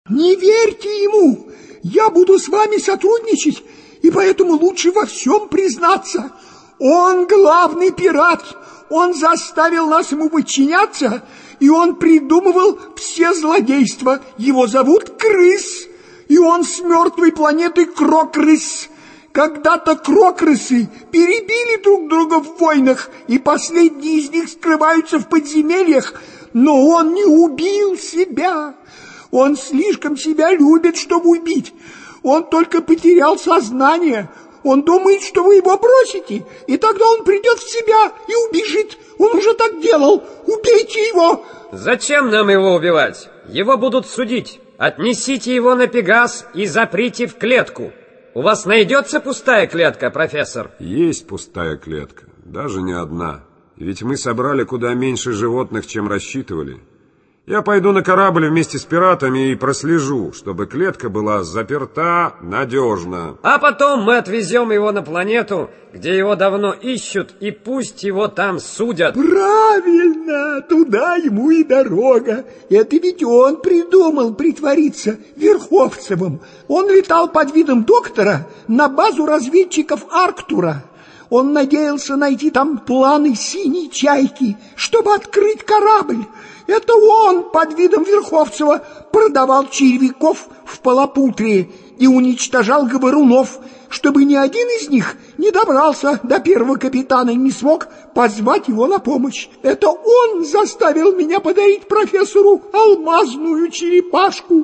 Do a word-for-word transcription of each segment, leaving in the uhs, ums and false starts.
Не верьте ему. Я буду с вами сотрудничать, и поэтому лучше во всем признаться. Он главный пират. Он заставил нас ему подчиняться, и он придумывал все злодейства. Его зовут Крыс, и он с мертвой планеты Крокрыс. Когда-то крокрысы перебили друг друга в войнах, и последние из них скрываются в подземельях, но он не убил себя. Он слишком себя любит, чтобы убить. Он только потерял сознание. Он думает, что вы его бросите, и тогда он придет в себя и убежит. Он уже так делал. Убейте его. Зачем нам его убивать? Его будут судить. Отнесите его на Пегас и заприте в клетку. У вас найдется пустая клетка, профессор? Есть пустая клетка, даже не одна. Ведь мы собрали куда меньше животных, чем рассчитывали. Я пойду на корабль вместе с пиратами и прослежу, чтобы клетка была заперта надежно. А потом мы отвезем его на планету, где его давно ищут, и пусть его там судят. Правильно, туда ему и дорога. Это ведь он придумал притвориться Верховцевым. Он летал под видом доктора на базу разведчиков Арктура. Он надеялся найти там планы синей чайки, чтобы открыть корабль. Это он под видом Верховцева продавал червяков в Полопутрии и уничтожал говорунов, чтобы ни один из них не добрался до первого капитана и не смог позвать его на помощь. Это он заставил меня подарить профессору алмазную черепашку.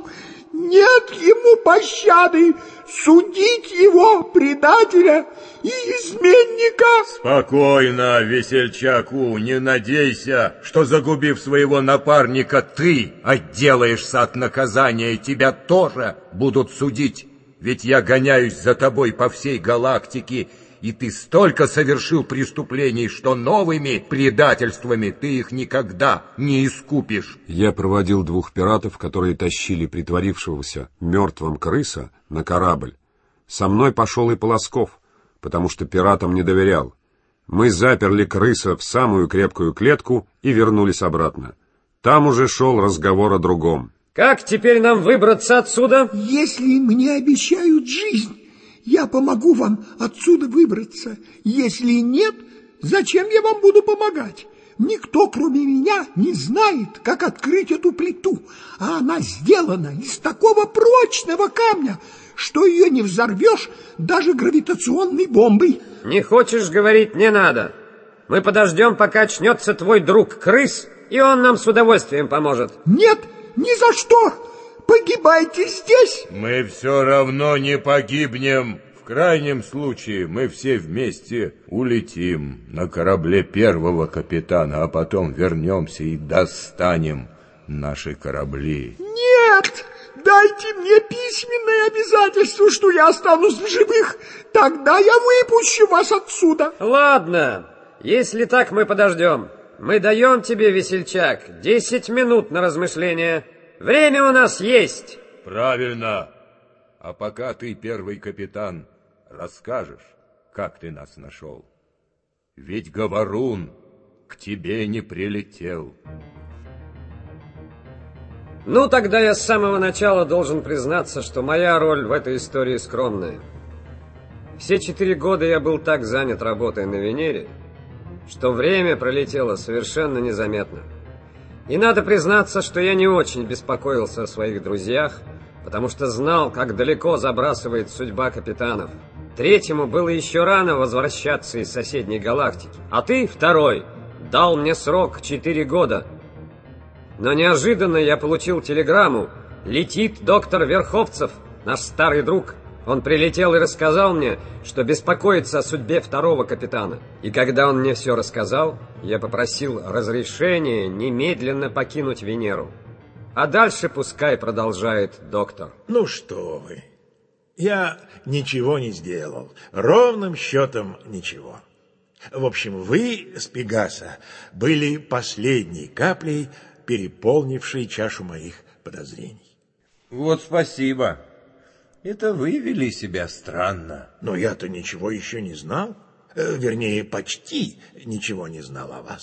Нет ему пощады. Судить его, предателя и изменника. Спокойно, весельчаку, не надейся, что, загубив своего напарника, ты отделаешься от наказания, и тебя тоже будут судить. Ведь я гоняюсь за тобой по всей галактике, и ты столько совершил преступлений, что новыми предательствами ты их никогда не искупишь. Я проводил двух пиратов, которые тащили притворившегося мертвым крыса на корабль. Со мной пошел и Полосков, потому что пиратам не доверял. Мы заперли крыса в самую крепкую клетку и вернулись обратно. Там уже шел разговор о другом. Как теперь нам выбраться отсюда? Если мне обещают жизнь, я помогу вам отсюда выбраться. Если нет, зачем я вам буду помогать? Никто, кроме меня, не знает, как открыть эту плиту, а она сделана из такого прочного камня, что ее не взорвешь даже гравитационной бомбой. Не хочешь говорить, не надо. Мы подождем, пока очнется твой друг Крыс, и он нам с удовольствием поможет. Нет, ни за что! Погибайте здесь! Мы все равно не погибнем. В крайнем случае мы все вместе улетим на корабле первого капитана, а потом вернемся и достанем наши корабли. Нет! Дайте мне письменное обязательство, что я останусь в живых. Тогда я выпущу вас отсюда. Ладно, если так, мы подождем. Мы даем тебе, весельчак, десять минут на размышление. Время у нас есть. Правильно. А пока ты, первый капитан, расскажешь, как ты нас нашел. Ведь говорун к тебе не прилетел. Ну, тогда я с самого начала должен признаться, что моя роль в этой истории скромная. Все четыре года я был так занят работой на Венере, что время пролетело совершенно незаметно. И надо признаться, что я не очень беспокоился о своих друзьях, потому что знал, как далеко забрасывает судьба капитанов. Третьему было еще рано возвращаться из соседней галактики, а ты, второй, дал мне срок четыре года. Но неожиданно я получил телеграмму. Летит доктор Верховцев, наш старый друг. Он прилетел и рассказал мне, что беспокоится о судьбе второго капитана. И когда он мне все рассказал, я попросил разрешения немедленно покинуть Венеру. А дальше пускай продолжает доктор. Ну что вы, я ничего не сделал, ровным счетом ничего. В общем, вы с Пегаса были последней каплей, переполнившей чашу моих подозрений. Вот спасибо. Это вы вели себя странно. Но я-то ничего еще не знал. Вернее, почти ничего не знал о вас.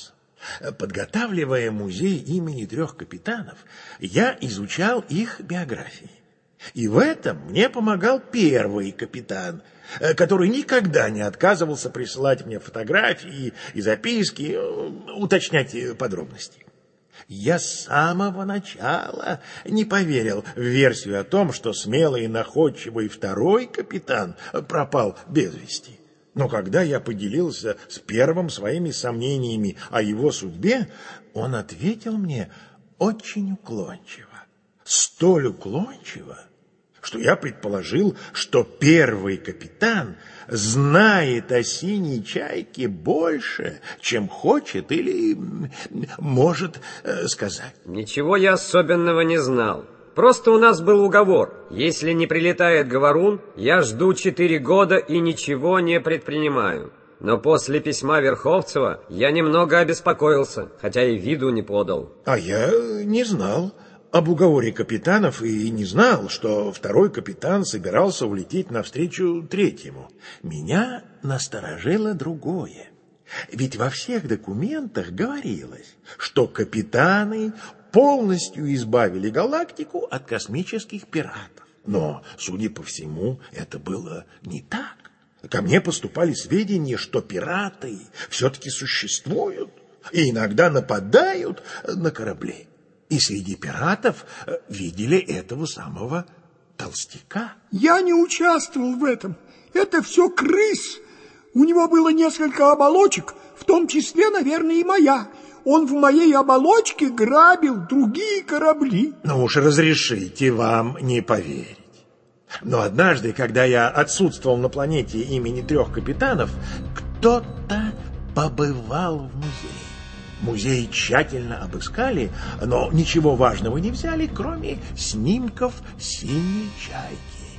Подготавливая музей имени трех капитанов, я изучал их биографии. И в этом мне помогал первый капитан, который никогда не отказывался присылать мне фотографии и записки, уточнять подробности. Я с самого начала не поверил в версию о том, что смелый и находчивый второй капитан пропал без вести. Но когда я поделился с первым своими сомнениями о его судьбе, он ответил мне очень уклончиво. Столь уклончиво, что я предположил, что первый капитан знает о синей чайке больше, чем хочет или может э, сказать. Ничего я особенного не знал. Просто у нас был уговор. Если не прилетает говорун, я жду четыре года и ничего не предпринимаю. Но после письма Верховцева я немного обеспокоился, хотя и виду не подал. А я не знал об уговоре капитанов и не знал, что второй капитан собирался улететь навстречу третьему. Меня насторожило другое. Ведь во всех документах говорилось, что капитаны полностью избавили галактику от космических пиратов. Но, судя по всему, это было не так. Ко мне поступали сведения, что пираты все-таки существуют и иногда нападают на корабли. И среди пиратов видели этого самого толстяка. Я не участвовал в этом. Это все крыс. У него было несколько оболочек, в том числе, наверное, и моя. Он в моей оболочке грабил другие корабли. Ну уж разрешите вам не поверить. Но однажды, когда я отсутствовал на планете имени трех капитанов, кто-то побывал в музее. Музей тщательно обыскали, но ничего важного не взяли, кроме снимков синей чайки.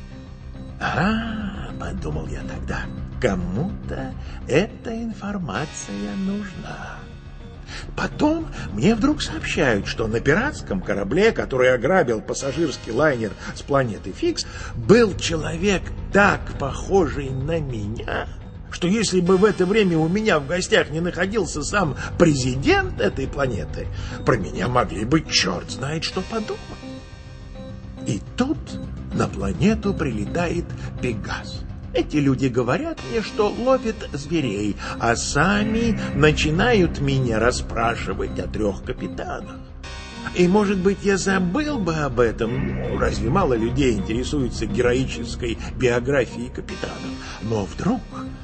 А, подумал я тогда, кому-то эта информация нужна. Потом мне вдруг сообщают, что на пиратском корабле, который ограбил пассажирский лайнер с планеты Фикс, был человек, так похожий на меня, что если бы в это время у меня в гостях не находился сам президент этой планеты, про меня могли бы черт знает что подумать. И тут на планету прилетает Пегас. Эти люди говорят мне, что ловят зверей, а сами начинают меня расспрашивать о трех капитанах. И, может быть, я забыл бы об этом, ну, разве мало людей интересуются героической биографией капитанов. Но вдруг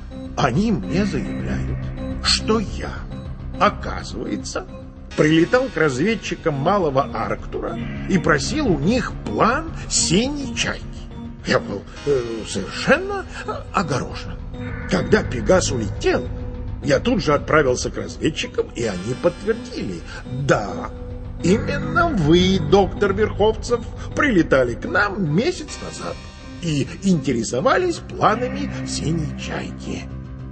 они мне заявляют, что я, оказывается, прилетал к разведчикам Малого Арктура и просил у них план синей чайки. Я был э, совершенно огорошен. Когда Пегас улетел, я тут же отправился к разведчикам, и они подтвердили: да, именно вы, доктор Верховцев, прилетали к нам месяц назад и интересовались планами синей чайки.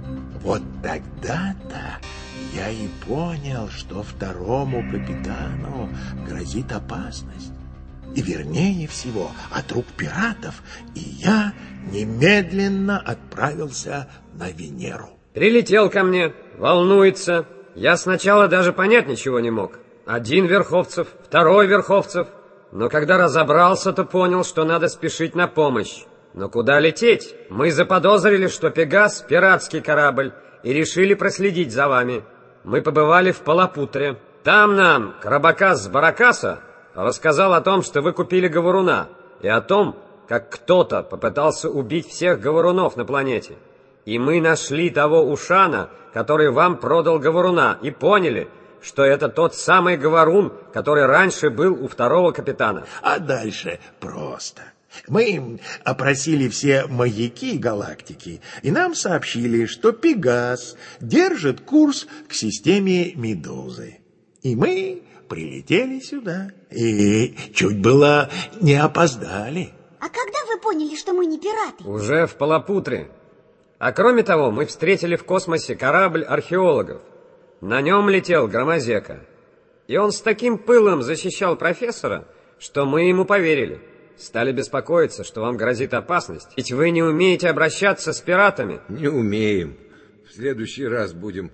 Вот тогда-то я и понял, что второму капитану грозит опасность. И вернее всего от рук пиратов, и я немедленно отправился на Венеру. Прилетел ко мне, волнуется. Я сначала даже понять ничего не мог. Один Верховцев, второй Верховцев. Но когда разобрался, то понял, что надо спешить на помощь. Но куда лететь? Мы заподозрили, что Пегас — пиратский корабль, и решили проследить за вами. Мы побывали в Палапутре. Там нам Карабакас-Баракаса рассказал о том, что вы купили говоруна, и о том, как кто-то попытался убить всех говорунов на планете. И мы нашли того Ушана, который вам продал говоруна, и поняли, что это тот самый говорун, который раньше был у второго капитана. А дальше просто. Мы опросили все маяки галактики, и нам сообщили, что Пегас держит курс к системе Медузы. И мы прилетели сюда, и чуть было не опоздали. А когда вы поняли, что мы не пираты? Уже в Палапутре. А кроме того, мы встретили в космосе корабль археологов. На нем летел Громозека. И он с таким пылом защищал профессора, что мы ему поверили. Стали беспокоиться, что вам грозит опасность. Ведь вы не умеете обращаться с пиратами. Не умеем. В следующий раз будем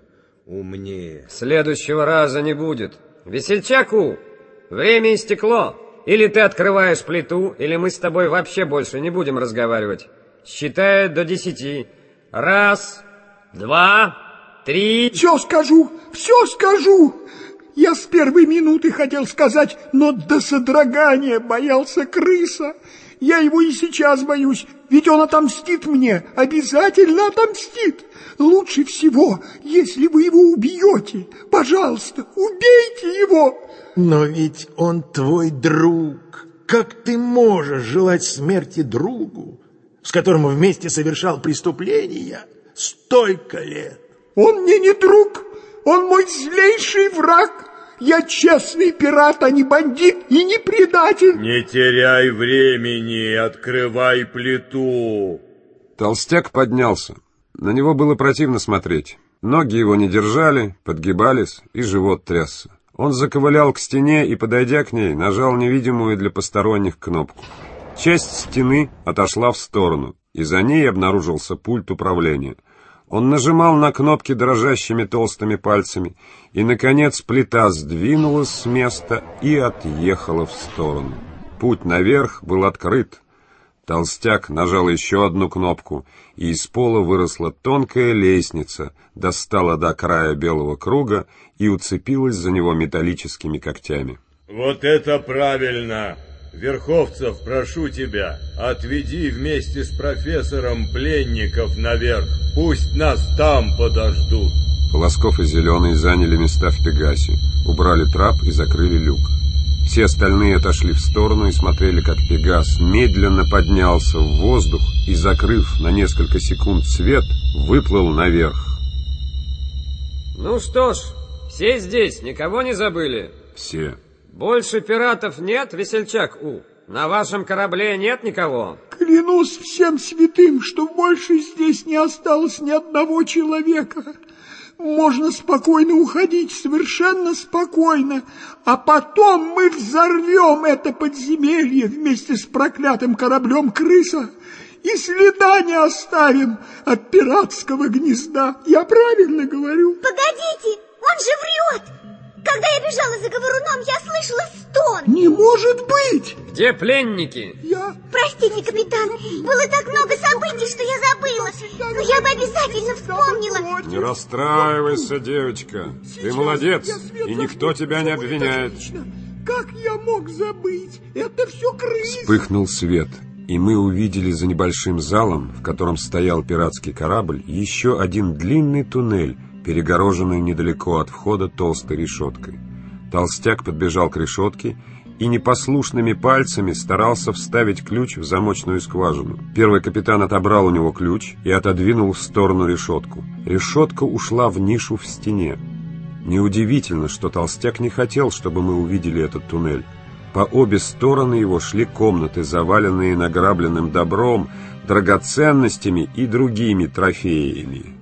умнее. Следующего раза не будет. Весельчаку, время истекло. Или ты открываешь плиту, или мы с тобой вообще больше не будем разговаривать. Считаю до десяти. Раз, два, три... Все скажу, все скажу. Я с первой минуты хотел сказать, но до содрогания боялся крыса. Я его и сейчас боюсь, ведь он отомстит мне, обязательно отомстит. Лучше всего, если вы его убьете. Пожалуйста, убейте его. Но ведь он твой друг. Как ты можешь желать смерти другу, с которым вместе совершал преступления столько лет? Он мне не друг, он мой злейший враг. Я честный пират, а не бандит и не предатель. Не теряй времени, открывай плиту. Толстяк поднялся. На него было противно смотреть. Ноги его не держали, подгибались, и живот трясся. Он заковылял к стене и, подойдя к ней, нажал невидимую для посторонних кнопку. Часть стены отошла в сторону, и за ней обнаружился пульт управления. Он нажимал на кнопки дрожащими толстыми пальцами, и, наконец, плита сдвинулась с места и отъехала в сторону. Путь наверх был открыт. Толстяк нажал еще одну кнопку, и из пола выросла тонкая лестница, достала до края белого круга и уцепилась за него металлическими когтями. Вот это правильно! Верховцев, прошу тебя, отведи вместе с профессором пленников наверх. Пусть нас там подождут. Полосков и Зеленый заняли места в Пегасе, убрали трап и закрыли люк. Все остальные отошли в сторону и смотрели, как Пегас медленно поднялся в воздух и, закрыв на несколько секунд свет, выплыл наверх. Ну что ж, все здесь, никого не забыли? Все. Больше пиратов нет, Весельчак У? На вашем корабле нет никого? Клянусь всем святым, что больше здесь не осталось ни одного человека. Можно спокойно уходить, совершенно спокойно, а потом мы взорвем это подземелье вместе с проклятым кораблем крыса и следа не оставим от пиратского гнезда. Я правильно говорю? Погодите, он же врет! Когда я бежала за говоруном, я слышала стон. Не может быть! Где пленники? Я... Простите, капитан, было так много событий, что я забыла. Но я бы обязательно вспомнила. Не расстраивайся, девочка. Ты молодец, и никто тебя не обвиняет. Как я мог забыть? Это все крыса. Вспыхнул свет, и мы увидели за небольшим залом, в котором стоял пиратский корабль, еще один длинный туннель, перегороженный недалеко от входа толстой решеткой. Толстяк подбежал к решетке и непослушными пальцами старался вставить ключ в замочную скважину. Первый капитан отобрал у него ключ и отодвинул в сторону решетку. Решетка ушла в нишу в стене. Неудивительно, что толстяк не хотел, чтобы мы увидели этот туннель. По обе стороны его шли комнаты, заваленные награбленным добром, драгоценностями и другими трофеями.